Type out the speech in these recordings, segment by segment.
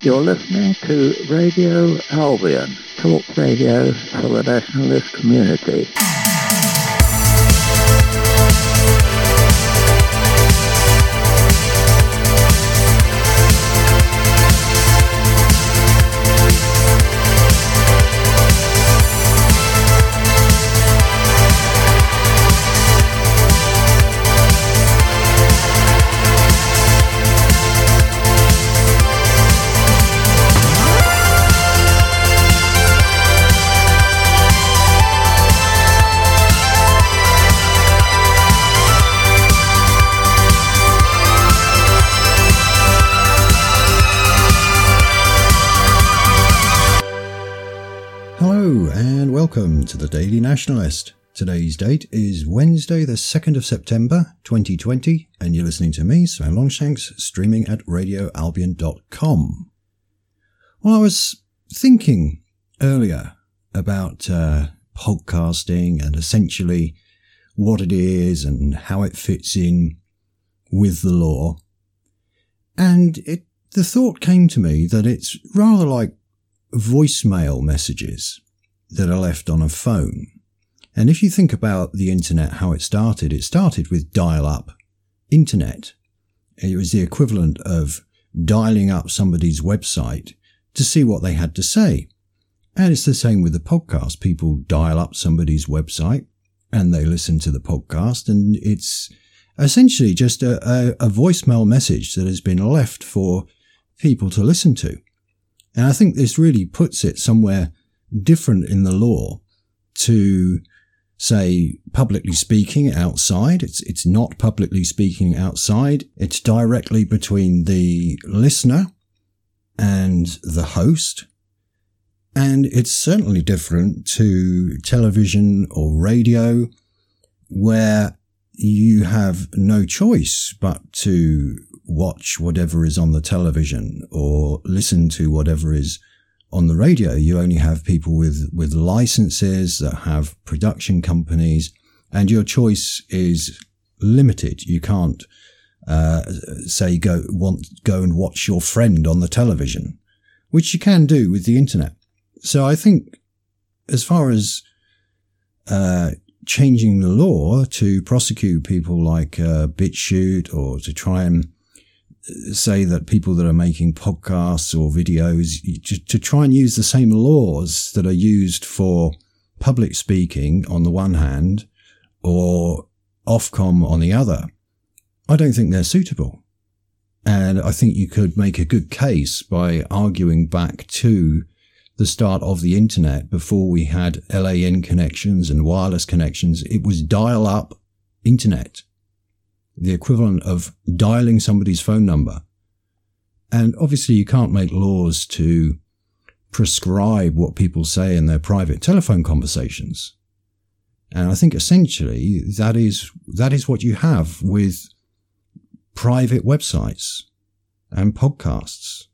You're listening to Radio Albion, talk radio for the nationalist community. Welcome to the Daily Nationalist. Today's date is Wednesday the 2nd of September 2020 and you're listening to me, Sven Longshanks, streaming at radioalbion.com. Well, I was thinking earlier about podcasting and essentially what it is and how it fits in with the law. And the thought came to me that it's rather like voicemail messages that are left on a phone. And if you think about the internet, how it started with dial-up internet. It was the equivalent of dialing up somebody's website to see what they had to say. And it's the same with the podcast. People dial up somebody's website and they listen to the podcast, and it's essentially just a voicemail message that has been left for people to listen to. And I think this really puts it somewhere different in the law to, say, publicly speaking outside. It's not publicly speaking outside. It's directly between the listener and the host. And it's certainly different to television or radio, where you have no choice but to watch whatever is on the television or listen to whatever is on the radio. You only have people with licenses that have production companies, and your choice is limited. You can't say go and watch your friend on the television, which you can do with the internet. So I think as far as changing the law to prosecute people like BitChute, or to try and say that people that are making podcasts or videos, to try and use the same laws that are used for public speaking on the one hand or Ofcom on the other, I don't think they're suitable. And I think you could make a good case by arguing back to the start of the internet. Before we had LAN connections and wireless connections, it was dial-up internet, the equivalent of dialing somebody's phone number. And obviously you can't make laws to prescribe what people say in their private telephone conversations. And I think essentially that is what you have with private websites and podcasts.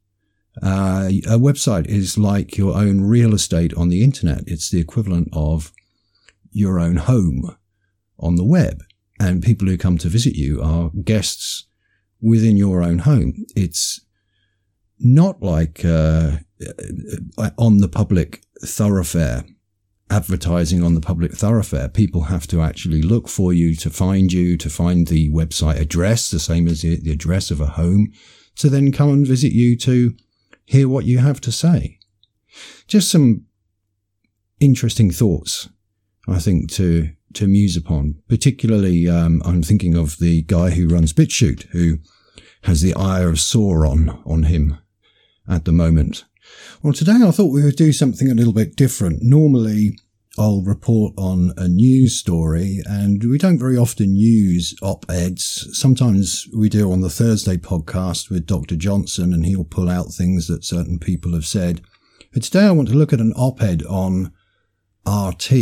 A website is like your own real estate on the internet. It's the equivalent of your own home on the web. And people who come to visit you are guests within your own home. It's not like on the public thoroughfare, advertising on the public thoroughfare. People have to actually look for you, to find the website address, the same as the address of a home, to then come and visit you to hear what you have to say. Just some interesting thoughts, I think, to muse upon. Particularly, I'm thinking of the guy who runs BitChute, who has the eye of Sauron on him at the moment. Well, today I thought we would do something a little bit different. Normally, I'll report on a news story, and we don't very often use op-eds. Sometimes we do on the Thursday podcast with Dr. Johnson, and he'll pull out things that certain people have said. But today I want to look at an op-ed on RT,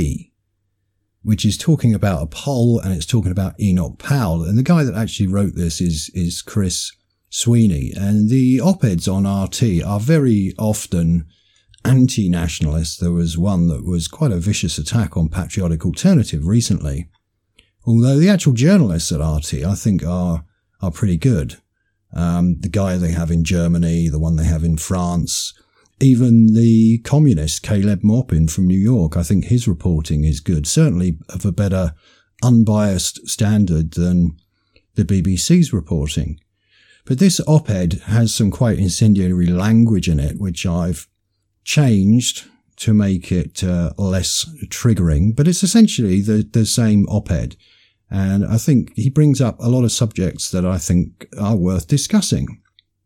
which is talking about a poll, and it's talking about Enoch Powell. And the guy that actually wrote this is Chris Sweeney. And the op-eds on RT are very often anti-nationalist. There was one that was quite a vicious attack on Patriotic Alternative recently. Although the actual journalists at RT, I think, are pretty good. the guy they have in Germany, the one they have in France, even the communist Caleb Maupin from New York. I think his reporting is good, certainly of a better unbiased standard than the BBC's reporting. But this op-ed has some quite incendiary language in it, which I've changed to make it less triggering. But it's essentially the same op-ed. And I think he brings up a lot of subjects that I think are worth discussing.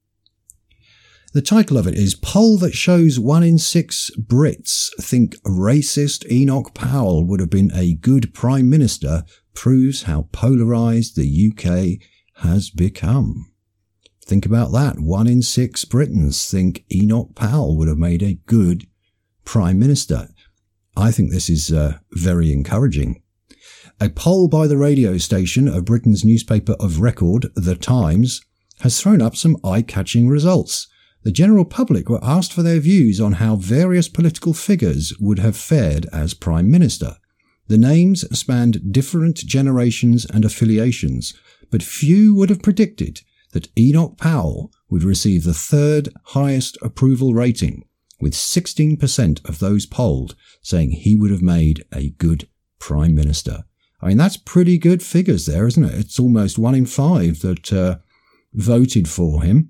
The title of it is Poll That Shows 1 in 6 Brits Think Racist Enoch Powell Would Have Been a Good Prime Minister Proves How Polarised the UK Has Become. Think about that. 1 in 6 Britons think Enoch Powell would have made a good Prime Minister. I think this is very encouraging. A poll by the radio station of Britain's newspaper of record, The Times, has thrown up some eye-catching results. The general public were asked for their views on how various political figures would have fared as Prime Minister. The names spanned different generations and affiliations, but few would have predicted that Enoch Powell would receive the third highest approval rating, with 16% of those polled saying he would have made a good Prime Minister. I mean, that's pretty good figures there, isn't it? It's almost 1 in 5 that voted for him.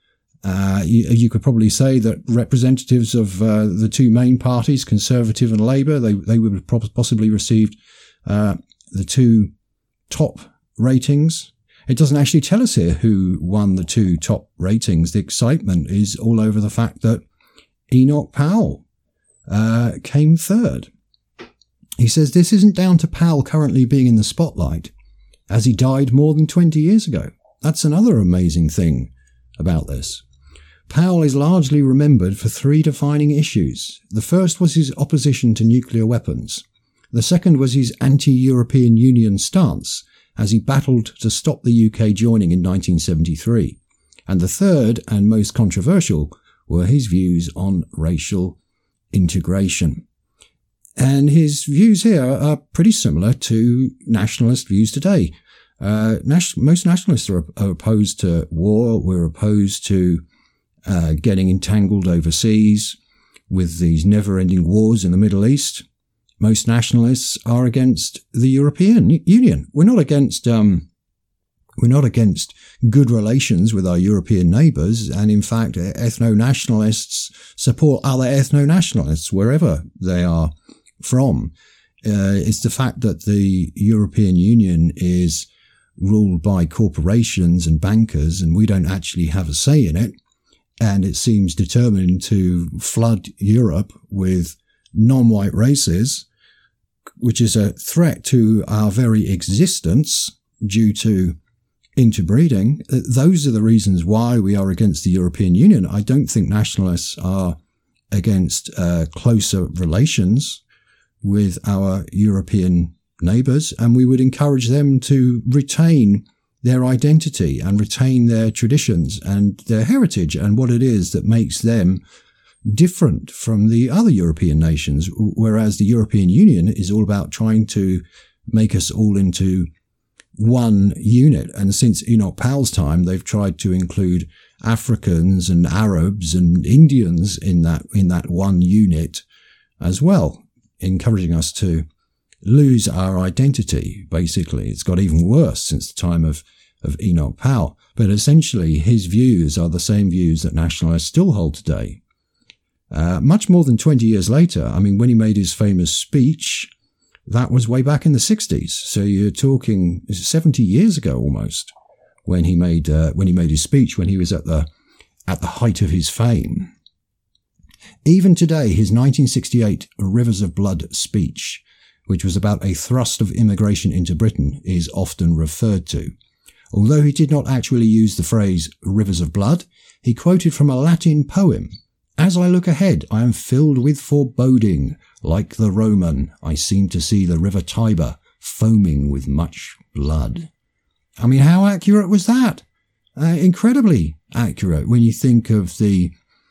You could probably say that representatives of the two main parties, Conservative and Labour, they would have possibly received the two top ratings. It doesn't actually tell us here who won the two top ratings. The excitement is all over the fact that Enoch Powell came third. He says this isn't down to Powell currently being in the spotlight, as he died more than 20 years ago. That's another amazing thing about this. Powell is largely remembered for 3 defining issues. The first was his opposition to nuclear weapons. The second was his anti-European Union stance, as he battled to stop the UK joining in 1973. And the third, and most controversial, were his views on racial integration. And his views here are pretty similar to nationalist views today. Most nationalists are opposed to war. We're opposed to getting entangled overseas with these never-ending wars in the Middle East. Most nationalists are against the European Union. We're not against good relations with our European neighbours, and in fact, ethno-nationalists support other ethno-nationalists wherever they are from. It's the fact that the European Union is ruled by corporations and bankers, and we don't actually have a say in it. And it seems determined to flood Europe with non-white races, which is a threat to our very existence due to interbreeding. Those are the reasons why we are against the European Union. I don't think nationalists are against closer relations with our European neighbours, and we would encourage them to retain their identity and retain their traditions and their heritage and what it is that makes them different from the other European nations, whereas the European Union is all about trying to make us all into one unit. And since Enoch Powell's time, they've tried to include Africans and Arabs and Indians in that one unit as well, encouraging us to lose our identity, basically. It's got even worse since the time of Enoch Powell. But essentially, his views are the same views that nationalists still hold today. Much more than 20 years later, I mean, when he made his famous speech, that was way back in the 60s. So you're talking 70 years ago almost, when he made his speech, when he was at the height of his fame. Even today, his 1968 Rivers of Blood speech, which was about a thrust of immigration into Britain, is often referred to. Although he did not actually use the phrase rivers of blood, he quoted from a Latin poem. As I look ahead, I am filled with foreboding. Like the Roman, I seem to see the river Tiber foaming with much blood. I mean, how accurate was that? Incredibly accurate when you think of the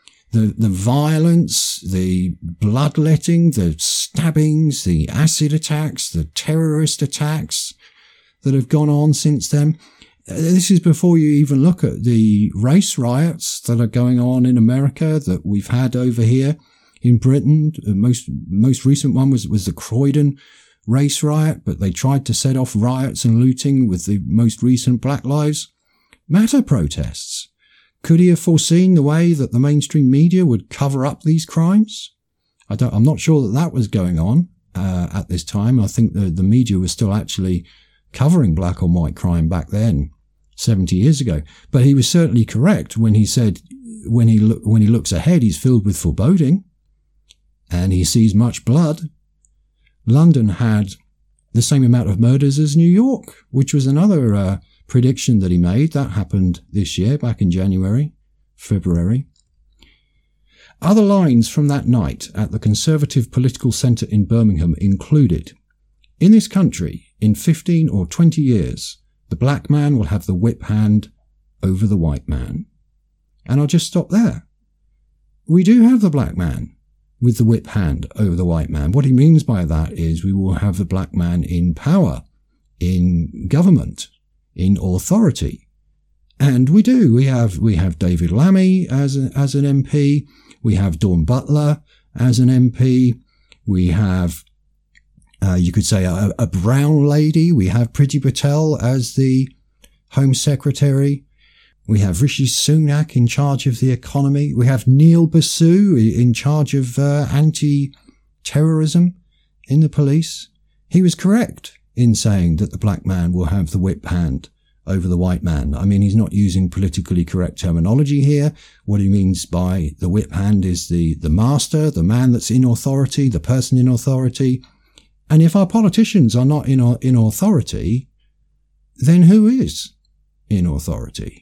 violence, the bloodletting, the stabbings, the acid attacks, the terrorist attacks that have gone on since then. This is before you even look at the race riots that are going on in America that we've had over here in Britain. The most recent one was the Croydon race riot, but they tried to set off riots and looting with the most recent Black Lives Matter protests. Could he have foreseen the way that the mainstream media would cover up these crimes? I'm not sure that was going on at this time. I think the media was still actually covering black on white crime back then, 70 years ago. But he was certainly correct when he said, when he looks ahead, he's filled with foreboding and he sees much blood. London had the same amount of murders as New York, which was another prediction that he made. That happened this year, back in February. Other lines from that night at the Conservative Political Centre in Birmingham included, "In this country, in 15 or 20 years, the black man will have the whip hand over the white man." And I'll just stop there. We do have the black man with the whip hand over the white man. What he means by that is we will have the black man in power, in government, in authority. And we do. We have David Lammy as an MP. We have Dawn Butler as an MP. We have, you could say, a brown lady. We have Priti Patel as the Home Secretary. We have Rishi Sunak in charge of the economy. We have Neil Basu in charge of anti-terrorism in the police. He was correct in saying that the black man will have the whip hand over the white man. I mean, he's not using politically correct terminology here. What he means by the whip hand is the master, the man that's in authority, the person in authority. And if our politicians are not in authority, then who is in authority?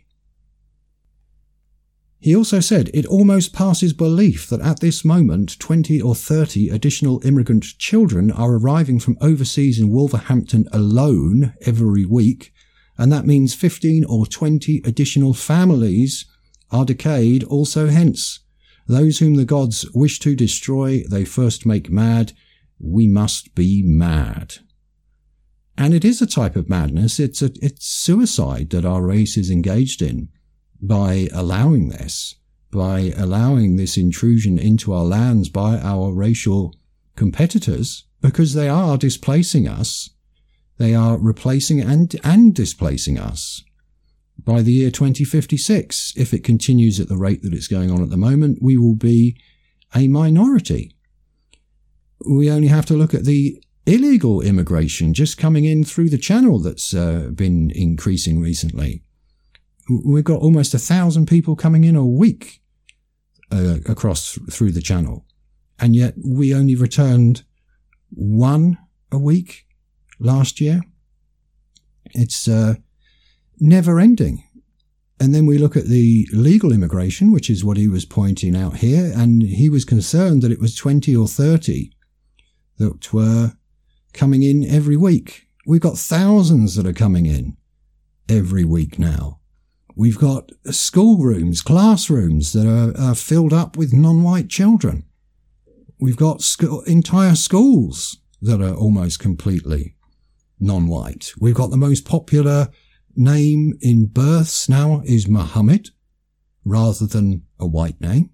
He also said, "It almost passes belief that at this moment 20 or 30 additional immigrant children are arriving from overseas in Wolverhampton alone every week, and that means 15 or 20 additional families are decayed also hence. Those whom the gods wish to destroy, they first make mad. We must be mad." And it is a type of madness. It's suicide that our race is engaged in by allowing this intrusion into our lands by our racial competitors, because they are displacing us. They are replacing and displacing us. By the year 2056, if it continues at the rate that it's going on at the moment, we will be a minority. We only have to look at the illegal immigration just coming in through the channel that's been increasing recently. We've got almost 1,000 people coming in a week across through the channel. And yet we only returned one a week last year. It's never ending. And then we look at the legal immigration, which is what he was pointing out here. And he was concerned that it was 20 or 30 that were coming in every week. We've got thousands that are coming in every week now. We've got schoolrooms, classrooms that are filled up with non-white children. We've got entire schools that are almost completely non-white. We've got the most popular name in births now is Muhammad, rather than a white name.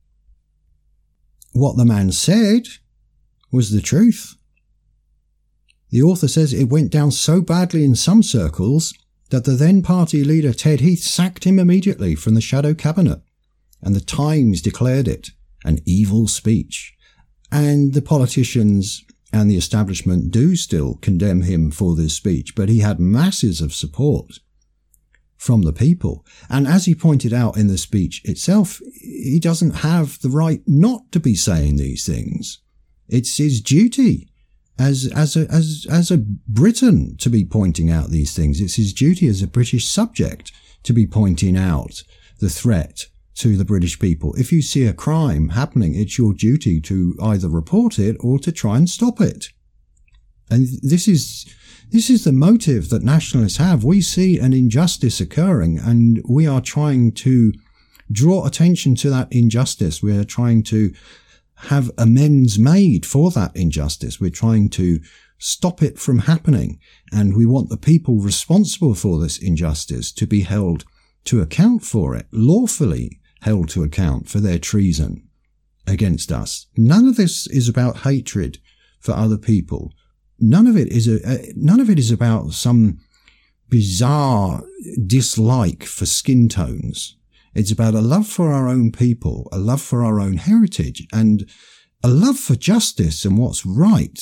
What the man said was the truth. The author says it went down so badly in some circles that the then party leader Ted Heath sacked him immediately from the shadow cabinet, and the Times declared it an evil speech. And the politicians and the establishment do still condemn him for this speech, but he had masses of support from the people. And as he pointed out in the speech itself, he doesn't have the right not to be saying these things. It's his duty as a Briton to be pointing out these things. It's his duty as a British subject to be pointing out the threat to the British people. If you see a crime happening, it's your duty to either report it or to try and stop it. And this is the motive that nationalists have. We see an injustice occurring and we are trying to draw attention to that injustice. We are trying to have amends made for that injustice. We're trying to stop it from happening. And we want the people responsible for this injustice to be held to account for it, lawfully held to account for their treason against us. None of this is about hatred for other people. None of it is about some bizarre dislike for skin tones. It's about a love for our own people, a love for our own heritage, and a love for justice and what's right.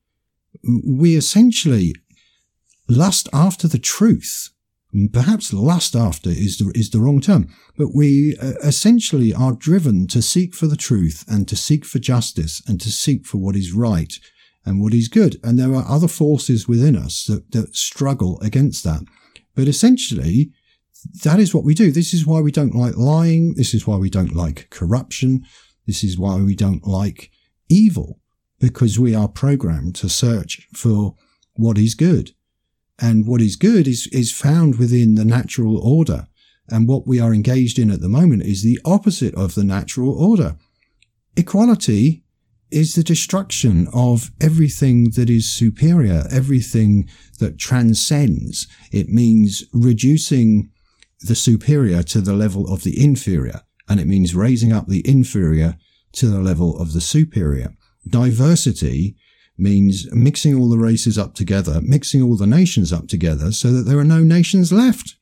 We essentially lust after the truth. Perhaps lust after is the wrong term, but we essentially are driven to seek for the truth and to seek for justice and to seek for what is right and what is good. And there are other forces within us that struggle against that. But essentially, that is what we do. This is why we don't like lying. This is why we don't like corruption. This is why we don't like evil, because we are programmed to search for what is good. And what is good is found within the natural order. And what we are engaged in at the moment is the opposite of the natural order. Equality is the destruction of everything that is superior, everything that transcends. It means reducing the superior to the level of the inferior, and it means raising up the inferior to the level of the superior. Diversity means mixing all the races up together, mixing all the nations up together so that there are no nations left.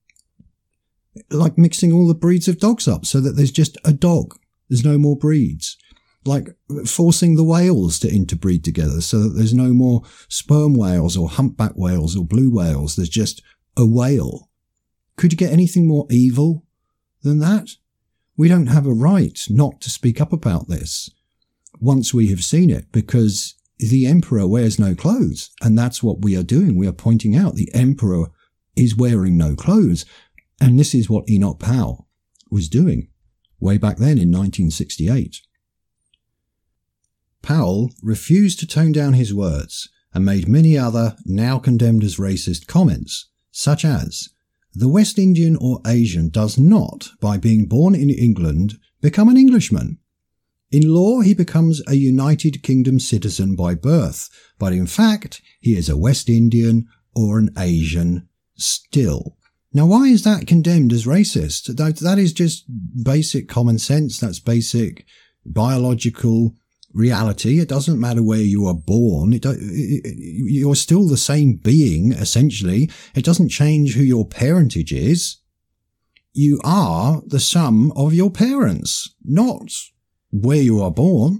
Like mixing all the breeds of dogs up so that there's just a dog. There's no more breeds. Like forcing the whales to interbreed together so that there's no more sperm whales or humpback whales or blue whales. There's just a whale. Could you get anything more evil than that? We don't have a right not to speak up about this once we have seen it, because the emperor wears no clothes. And that's what we are doing. We are pointing out the emperor is wearing no clothes. And this is what Enoch Powell was doing way back then in 1968. Powell refused to tone down his words and made many other, now condemned as racist, comments, such as, "The West Indian or Asian does not, by being born in England, become an Englishman. In law, he becomes a United Kingdom citizen by birth, but in fact, he is a West Indian or an Asian still." Now, why is that condemned as racist? That is just basic common sense. That's basic biological reality. It doesn't matter where you are born. You're still the same being, essentially. It doesn't change who your parentage is. You are the sum of your parents, not where you are born.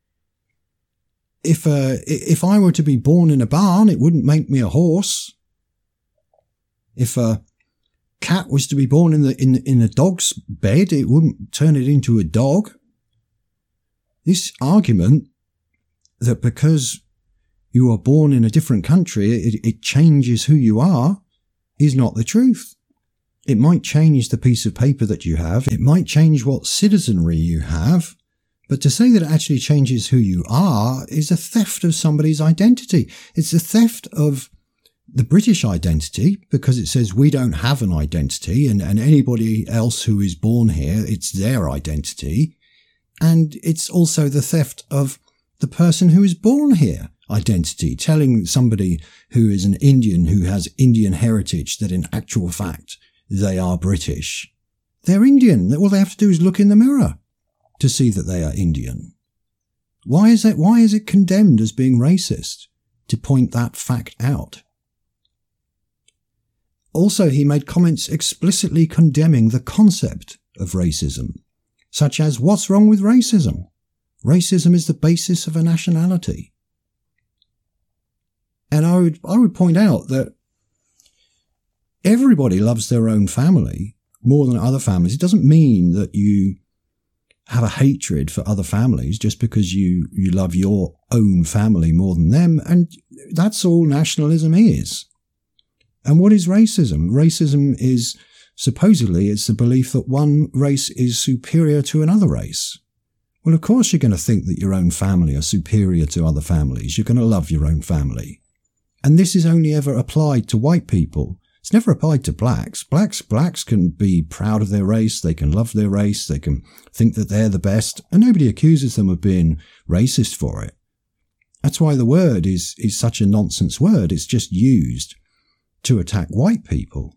If I were to be born in a barn, it wouldn't make me a horse. If a cat was to be born in a dog's bed, it wouldn't turn it into a dog. This argument that because you are born in a different country, it changes who you are, is not the truth. It might change the piece of paper that you have. It might change what citizenry you have. But to say that it actually changes who you are is a theft of somebody's identity. It's a theft of the British identity, because it says we don't have an identity, and anybody else who is born here, it's their identity. And it's also the theft of the person who is born here identity, telling somebody who is an Indian, who has Indian heritage, that in actual fact they are British. They're Indian. All they have to do is look in the mirror to see that they are Indian. Why is it condemned as being racist to point that fact out? Also, he made comments explicitly condemning the concept of racism, such as, what's wrong with racism? Racism is the basis of a nationality. And I would point out that everybody loves their own family more than other families. It doesn't mean that you have a hatred for other families just because you love your own family more than them. And that's all nationalism is. And what is racism? Racism is, supposedly, it's the belief that one race is superior to another race. Well, of course you're going to think that your own family are superior to other families. You're going to love your own family. And this is only ever applied to white people. It's never applied to blacks. Blacks can be proud of their race. They can love their race. They can think that they're the best. And nobody accuses them of being racist for it. That's why the word is such a nonsense word. It's just used to attack white people.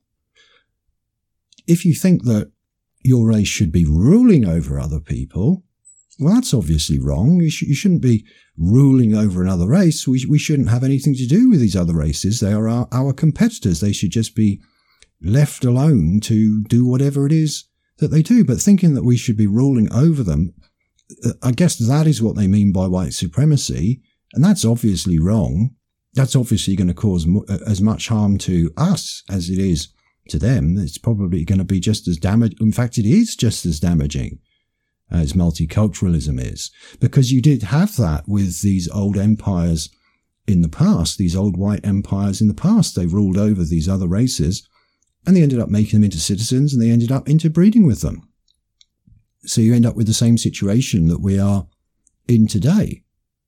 If you think that your race should be ruling over other people, well, that's obviously wrong. You shouldn't be ruling over another race. We shouldn't have anything to do with these other races. They are our competitors. They should just be left alone to do whatever it is that they do. But thinking that we should be ruling over them, I guess that is what they mean by white supremacy. And that's obviously wrong. That's obviously going to cause as much harm to us as it is to them. It's probably going to be just as damaging. In fact, it is just as damaging as multiculturalism is, because you did have that with these old empires in the past, these old white empires in the past. They ruled over these other races and they ended up making them into citizens and they ended up interbreeding with them. So you end up with the same situation that we are in today.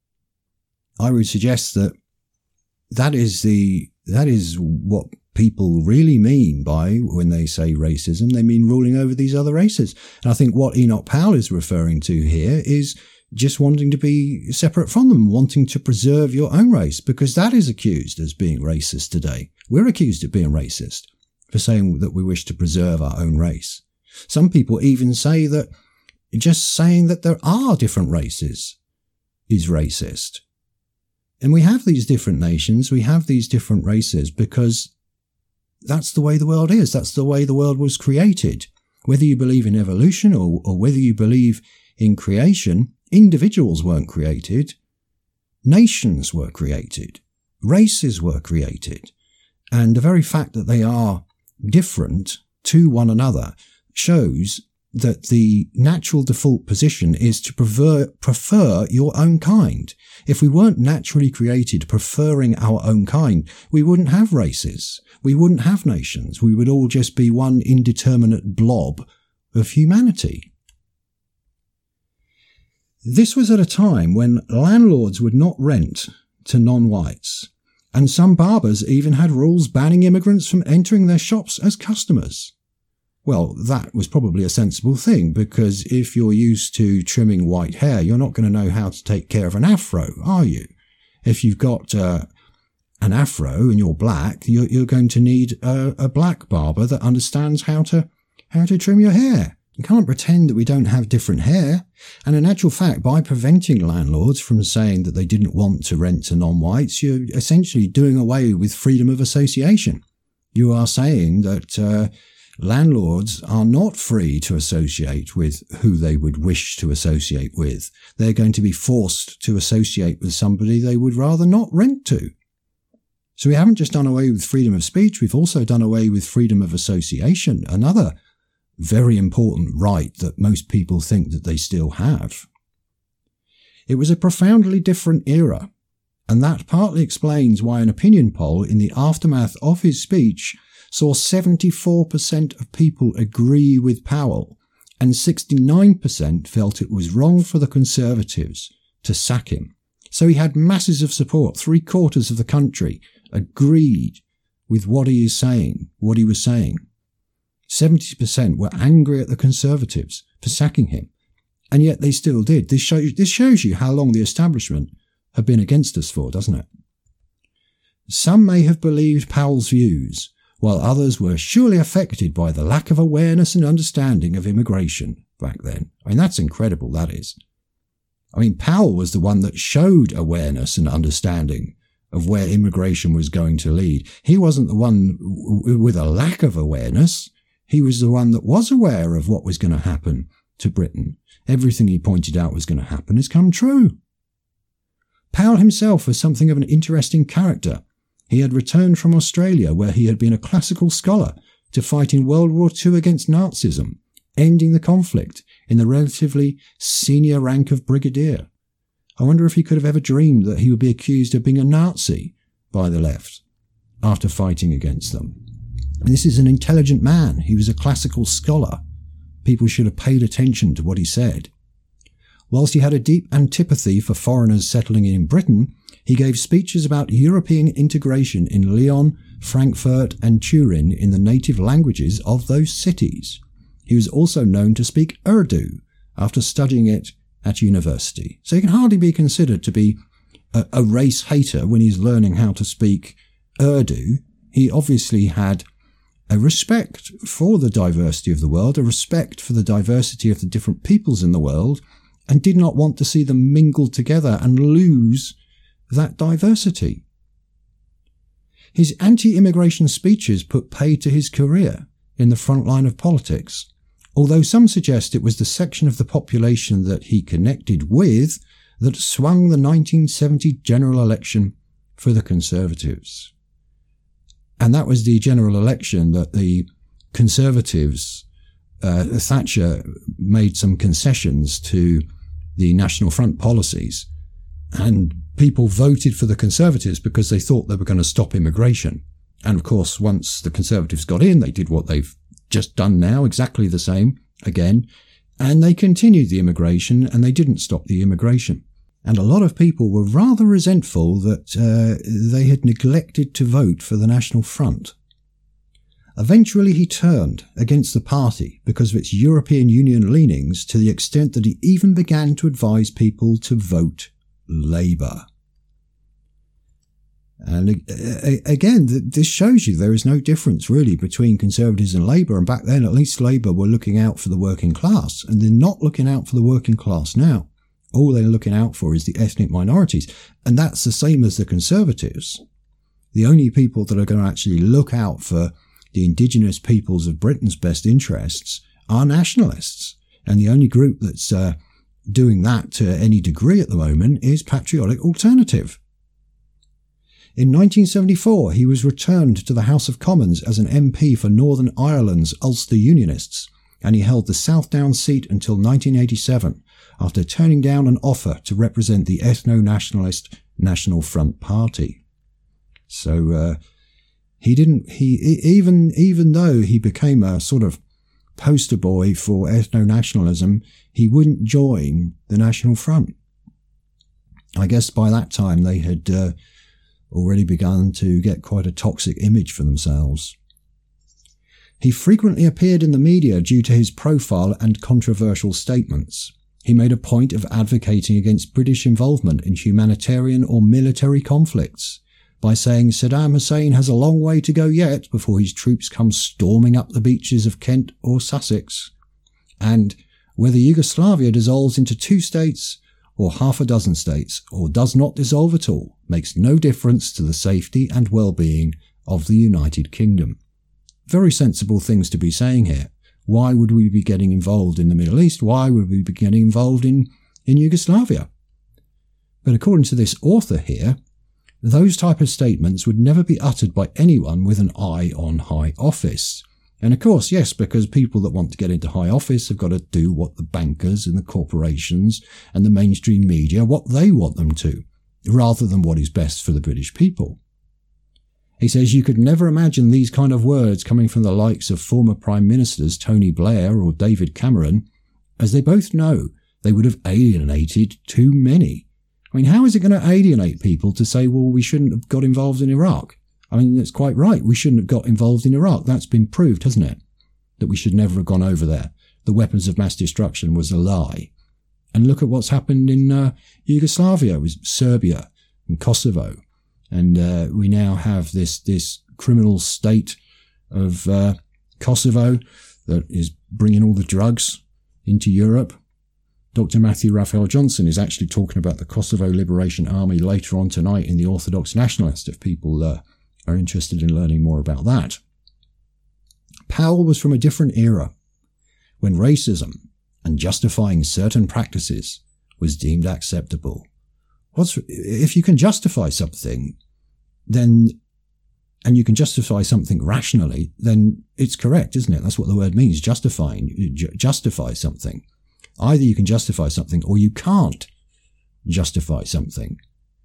I would suggest that that is what people really mean by when they say racism. They mean ruling over these other races. And I think what Enoch Powell is referring to here is just wanting to be separate from them, wanting to preserve your own race, because that is accused as being racist today. We're accused of being racist for saying that we wish to preserve our own race. Some people even say that just saying that there are different races is racist. And we have these different nations, we have these different races because that's the way the world is. That's the way the world was created. Whether you believe in evolution or whether you believe in creation, individuals weren't created. Nations were created. Races were created. And the very fact that they are different to one another shows that the natural default position is to prefer your own kind. If we weren't naturally created preferring our own kind, we wouldn't have races. We wouldn't have nations. We would all just be one indeterminate blob of humanity. This was at a time when landlords would not rent to non-whites, and some barbers even had rules banning immigrants from entering their shops as customers. Well, that was probably a sensible thing, because if you're used to trimming white hair, you're not going to know how to take care of an afro, are you? If you've got an afro and you're black, you're going to need a black barber that understands how to trim your hair. You can't pretend that we don't have different hair. And in actual fact, by preventing landlords from saying that they didn't want to rent to non-whites, you're essentially doing away with freedom of association. You are saying that landlords are not free to associate with who they would wish to associate with. They're going to be forced to associate with somebody they would rather not rent to. So we haven't just done away with freedom of speech, we've also done away with freedom of association, another very important right that most people think that they still have. It was a profoundly different era, and that partly explains why an opinion poll in the aftermath of his speech saw 74% of people agree with Powell, and 69% felt it was wrong for the Conservatives to sack him. So he had masses of support. 3/4 of the country agreed with what he was saying. 70% were angry at the Conservatives for sacking him, and yet they still did. This shows you how long the establishment have been against us for, doesn't it? Some may have believed Powell's views, while others were surely affected by the lack of awareness and understanding of immigration back then. I mean, that's incredible, that is. I mean, Powell was the one that showed awareness and understanding of where immigration was going to lead. He wasn't the one with a lack of awareness. He was the one that was aware of what was going to happen to Britain. Everything he pointed out was going to happen has come true. Powell himself was something of an interesting character. He had returned from Australia, where he had been a classical scholar, to fight in World War II against Nazism, ending the conflict in the relatively senior rank of brigadier. I wonder if he could have ever dreamed that he would be accused of being a Nazi by the left after fighting against them. And this is an intelligent man. He was a classical scholar. People should have paid attention to what he said. Whilst he had a deep antipathy for foreigners settling in Britain, he gave speeches about European integration in Lyon, Frankfurt and Turin in the native languages of those cities. He was also known to speak Urdu after studying it at university. So he can hardly be considered to be a race hater when he's learning how to speak Urdu. He obviously had a respect for the diversity of the world, a respect for the diversity of the different peoples in the world, and did not want to see them mingle together and lose that diversity. His anti-immigration speeches put paid to his career in the front line of politics, although some suggest it was the section of the population that he connected with that swung the 1970 general election for the Conservatives. And that was the general election that the Conservatives, Thatcher made some concessions to the National Front policies, and people voted for the Conservatives because they thought they were going to stop immigration. And of course, once the Conservatives got in, they did what they've just done now, exactly the same again, and they continued the immigration and they didn't stop the immigration. And a lot of people were rather resentful that they had neglected to vote for the National Front. Eventually he turned against the party because of its European Union leanings, to the extent that he even began to advise people to vote Labour. And again, this shows you there is no difference really between Conservatives and Labour, and back then at least Labour were looking out for the working class, and they're not looking out for the working class now. All they're looking out for is the ethnic minorities, and that's the same as the Conservatives. The only people that are going to actually look out for the indigenous peoples of Britain's best interests are nationalists, and the only group that's doing that to any degree at the moment is Patriotic Alternative. In 1974, he was returned to the House of Commons as an MP for Northern Ireland's Ulster Unionists, and he held the South Down seat until 1987, after turning down an offer to represent the ethno-nationalist National Front Party. So even though he became a sort of poster boy for ethno-nationalism, he wouldn't join the National Front. I guess by that time they had already begun to get quite a toxic image for themselves. He frequently appeared in the media due to his profile and controversial statements. He made a point of advocating against British involvement in humanitarian or military conflicts by saying Saddam Hussein has a long way to go yet before his troops come storming up the beaches of Kent or Sussex. And whether Yugoslavia dissolves into 2 states or half a dozen states, or does not dissolve at all, makes no difference to the safety and well-being of the United Kingdom. Very sensible things to be saying here. Why would we be getting involved in the Middle East? Why would we be getting involved in Yugoslavia? But according to this author here, those type of statements would never be uttered by anyone with an eye on high office. And of course, yes, because people that want to get into high office have got to do what the bankers and the corporations and the mainstream media, what they want them to, rather than what is best for the British people. He says you could never imagine these kind of words coming from the likes of former Prime Ministers Tony Blair or David Cameron, as they both know they would have alienated too many. I mean, how is it going to alienate people to say, well, we shouldn't have got involved in Iraq? I mean, that's quite right. We shouldn't have got involved in Iraq. That's been proved, hasn't it? That we should never have gone over there. The weapons of mass destruction was a lie. And look at what's happened in Yugoslavia with Serbia and Kosovo. And we now have this criminal state of Kosovo that is bringing all the drugs into Europe. Dr. Matthew Raphael Johnson is actually talking about the Kosovo Liberation Army later on tonight in The Orthodox Nationalist, if people are interested in learning more about that. Powell was from a different era, when racism and justifying certain practices was deemed acceptable. If you can justify something, then, and you can justify something rationally, then it's correct, isn't it? That's what the word means, justifying. Justify something. Either you can justify something or you can't justify something.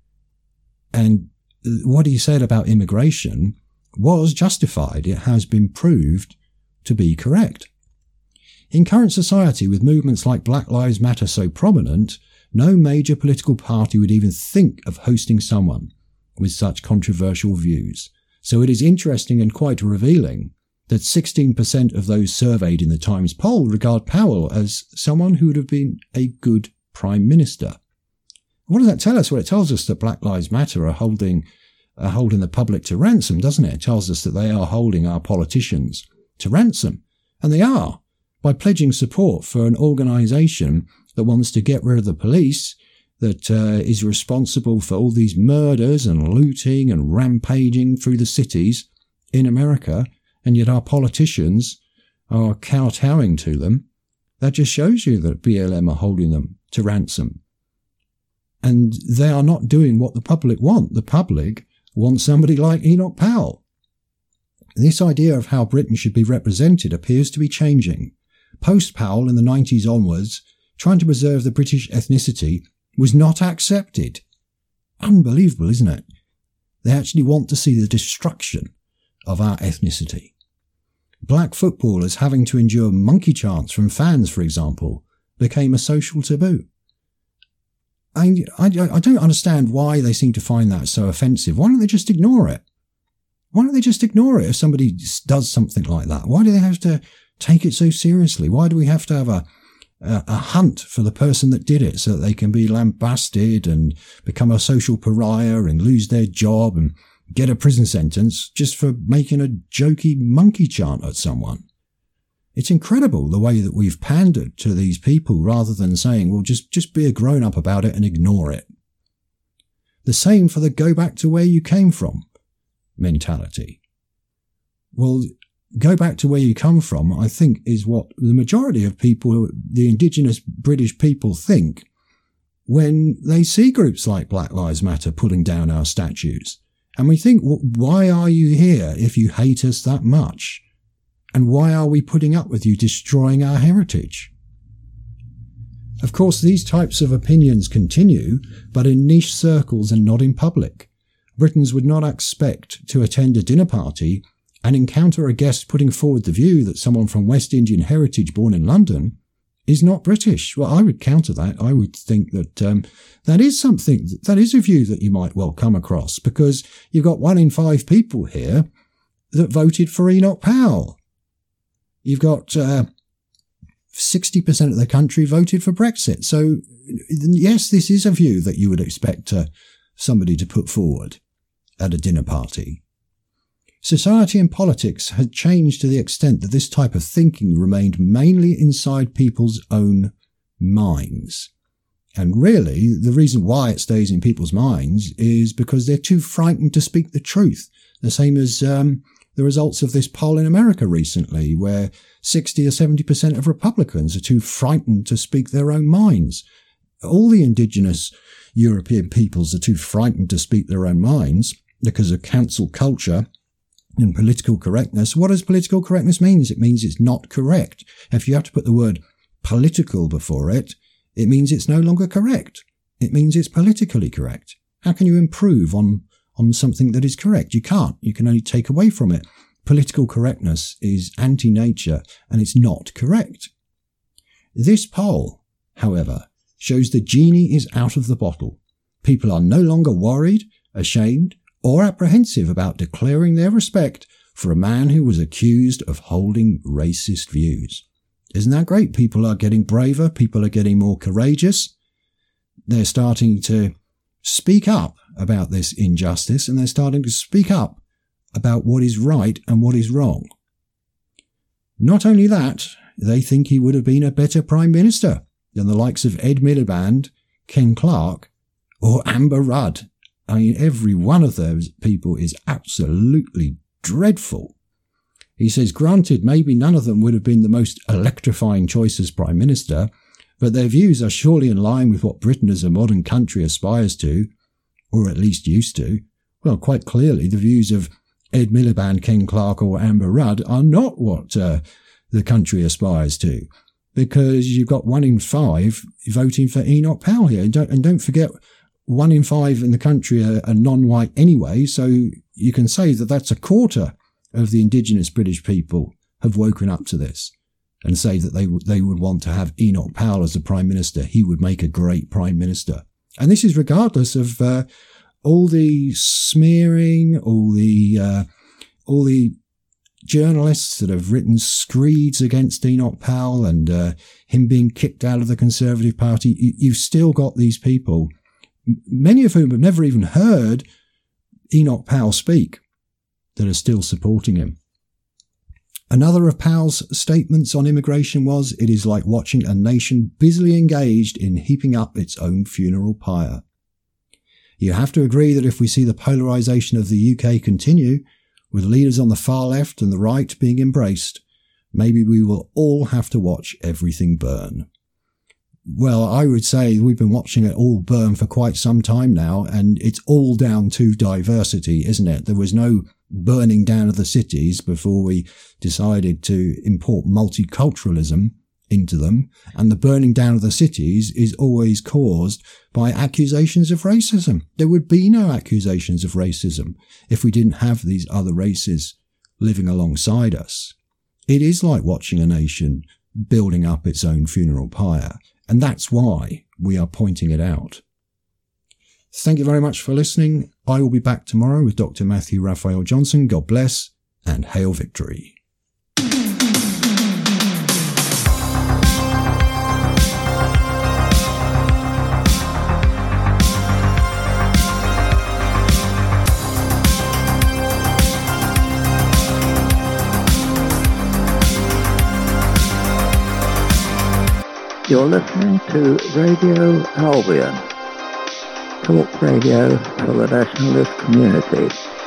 And what he said about immigration was justified. It has been proved to be correct. In current society, with movements like Black Lives Matter so prominent, no major political party would even think of hosting someone with such controversial views. So it is interesting and quite revealing that 16% of those surveyed in the Times poll regard Powell as someone who would have been a good Prime Minister. What does that tell us? Well, it tells us that Black Lives Matter are holding the public to ransom, doesn't it? It tells us that they are holding our politicians to ransom. And they are, by pledging support for an organisation that wants to get rid of the police, that is responsible for all these murders and looting and rampaging through the cities in America, and yet our politicians are kowtowing to them. That just shows you that BLM are holding them to ransom. And they are not doing what the public want. The public wants somebody like Enoch Powell. This idea of how Britain should be represented appears to be changing. Post-Powell in the 90s onwards, trying to preserve the British ethnicity was not accepted. Unbelievable, isn't it? They actually want to see the destruction of our ethnicity. Black footballers having to endure monkey chants from fans, for example, became a social taboo. I don't understand why they seem to find that so offensive. Why don't they just ignore it? Why don't they just ignore it if somebody does something like that? Why do they have to take it so seriously? Why do we have to have a hunt for the person that did it so that they can be lambasted and become a social pariah and lose their job and get a prison sentence just for making a jokey monkey chant at someone? It's incredible the way that we've pandered to these people rather than saying, well, just be a grown-up about it and ignore it. The same for the go back to where you came from mentality. Well, go back to where you come from, I think, is what the majority of people, the indigenous British people, think when they see groups like Black Lives Matter pulling down our statues. And we think, why are you here if you hate us that much? And why are we putting up with you destroying our heritage? Of course, these types of opinions continue, but in niche circles and not in public. Britons would not expect to attend a dinner party and encounter a guest putting forward the view that someone from West Indian heritage born in London is not British. Well, I would counter that. I would think that that is a view that you might well come across, because you've got 1 in 5 people here that voted for Enoch Powell. You've got 60% of the country voted for Brexit. So, yes, this is a view that you would expect somebody to put forward at a dinner party. Society and politics had changed to the extent that this type of thinking remained mainly inside people's own minds. And really, the reason why it stays in people's minds is because they're too frightened to speak the truth. The same as the results of this poll in America recently, where 60 or 70% of Republicans are too frightened to speak their own minds. All the indigenous European peoples are too frightened to speak their own minds because of cancel culture and political correctness. What does political correctness mean? It means it's not correct. If you have to put the word political before it, it means it's no longer correct. It means it's politically correct. How can you improve on something that is correct? You can't. You can only take away from it. Political correctness is anti-nature and it's not correct. This poll, however, shows the genie is out of the bottle. People are no longer worried, ashamed, or apprehensive about declaring their respect for a man who was accused of holding racist views. Isn't that great? People are getting braver. People are getting more courageous. They're starting to speak up about this injustice, and they're starting to speak up about what is right and what is wrong. Not only that, they think he would have been a better Prime Minister than the likes of Ed Miliband, Ken Clarke, or Amber Rudd. I mean, every one of those people is absolutely dreadful. He says, granted, maybe none of them would have been the most electrifying choice as Prime Minister, but their views are surely in line with what Britain as a modern country aspires to, or at least used to. Well, quite clearly, the views of Ed Miliband, Ken Clarke, or Amber Rudd are not what the country aspires to, because you've got 1 in 5 voting for Enoch Powell here. And don't forget, 1 in 5 in the country are non-white anyway, so you can say that that's a quarter of the indigenous British people have woken up to this and say that they would want to have Enoch Powell as the Prime Minister. He would make a great Prime Minister. And this is regardless of all the smearing, all the journalists that have written screeds against Enoch Powell and him being kicked out of the Conservative Party. You've still got these people many of whom have never even heard Enoch Powell speak, that are still supporting him. Another of Powell's statements on immigration was, "It is like watching a nation busily engaged in heaping up its own funeral pyre." You have to agree that if we see the polarisation of the UK continue, with leaders on the far left and the right being embraced, maybe we will all have to watch everything burn. Well, I would say we've been watching it all burn for quite some time now, and it's all down to diversity, isn't it? There was no burning down of the cities before we decided to import multiculturalism into them, and the burning down of the cities is always caused by accusations of racism. There would be no accusations of racism if we didn't have these other races living alongside us. It is like watching a nation building up its own funeral pyre, and that's why we are pointing it out. Thank you very much for listening. I will be back tomorrow with Dr. Matthew Raphael Johnson. God bless, and hail victory. You're listening to Radio Albion, talk radio for the nationalist community.